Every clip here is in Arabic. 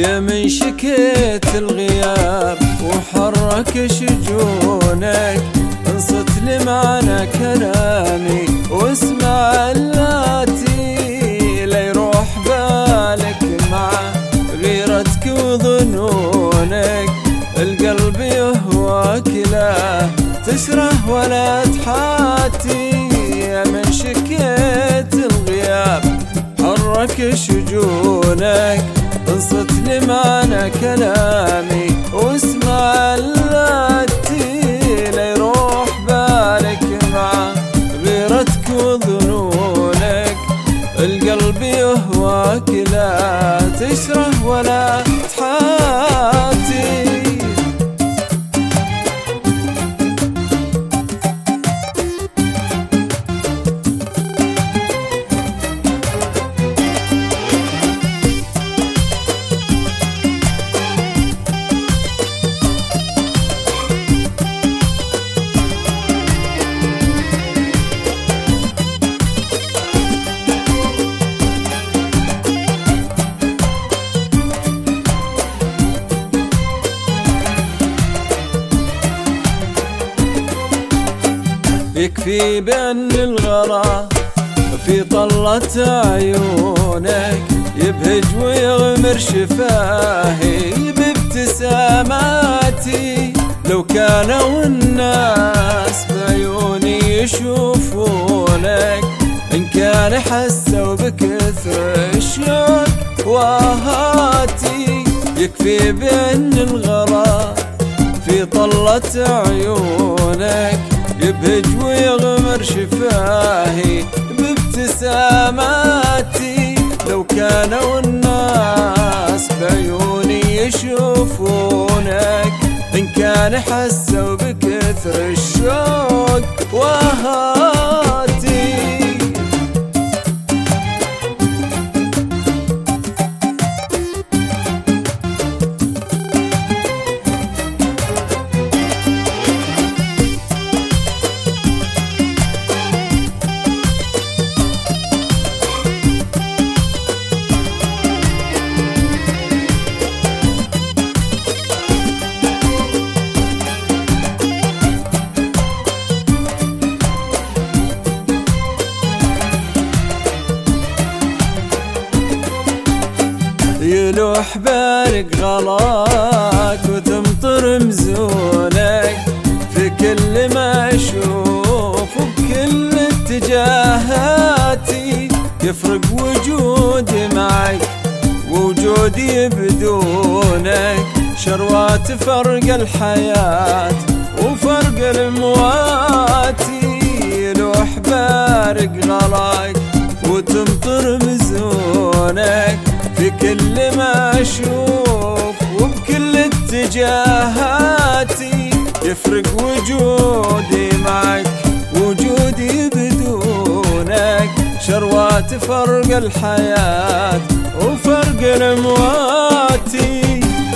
يا من شكيت الغياب وحرك شجونك، انصت لمعنى كلامي واسمع اللاتي، لا يروح بالك مع غيرتك وظنونك، القلب يهواك لا تسره ولا تحاتي. يا من شكيت الغياب حرك شجونك، انصت لمعنى كلامي واسمع اللاتي، لا يروح بالك مع غيرتك وظنونك، القلب يهواك لا تشره ولا تحاتي. يكفي بأن الغلا في طلة عيونك، يبهج ويغمر شفاهي بابتساماتي، لو كانوا الناس بعيوني يشوفونك، إن كان حسوا بكثر الشوق وهاتي. يكفي بأن الغلا في طلة عيونك، يبهج ويغمر شفاهي بابتساماتي، لو كانوا الناس بعيوني يشوفونك، إن كان حسوا بكثر الشوق وهاتي. يلوح بارق غلاك وتمطر مزونك، في كل ما اشوف وبكل اتجاهاتي، يفرق وجودي معك ووجودي بدونك، شروات فرق الحياة وفرق المواتي. يلوح بارق غلاك وتمطر مزونك، في كل ما أشوف وبكل اتجاهاتي، يفرق وجودي معك وجودي بدونك، شروات فرق الحياة وفرق المواتي.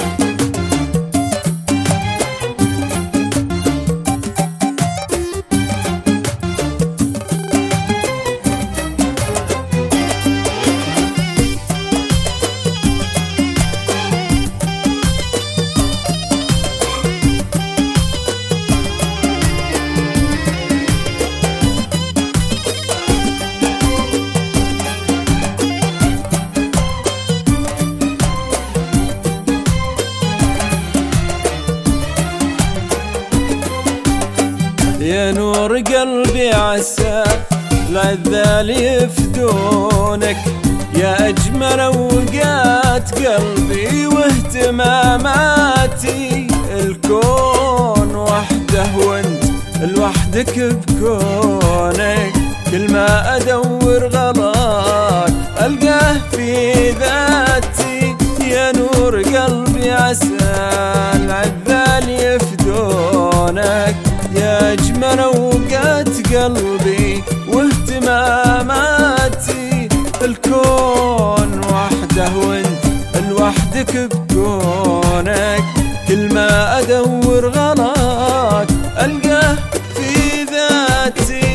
يا نور قلبي عسى العذال يفدونك، يا أجمل أوقات قلبي واهتماماتي، الكون وحده وانت لوحدك بكونك، كل ما أدور غلاك ألقاه في ذاتي. يا نور قلبي عسى العذال يفدونك، يا أجمل أوقات قلبي واهتماماتي، الكون وحده وانت لوحدك بكونك، كل ما أدور غلاك ألقاه في ذاتي.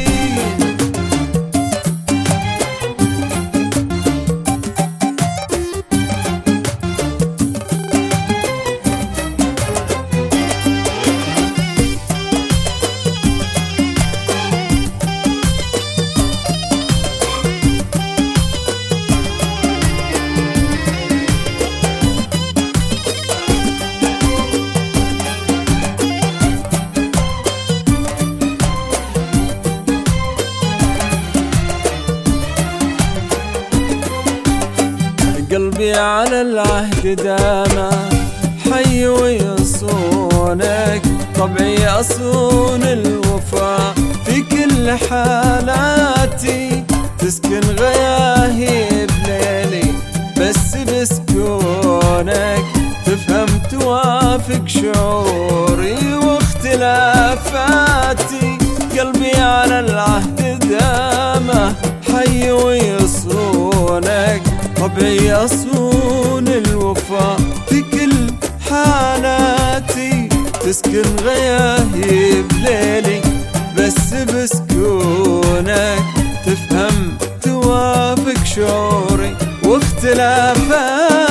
قلبي على العهد داما حي ويصونك، طبعي أصون الوفا في كل حالاتي، تسكن غياهي بليلي بس بسكونك، تفهم توافق شعوري واختلافاتي. قلبي على العهد دامه حي ويصونك، طبعي أصون الوفا في كل حالاتي، تسكن غياهي بليلي بس بسكونك، تفهم توافق شعوري واختلافاتي.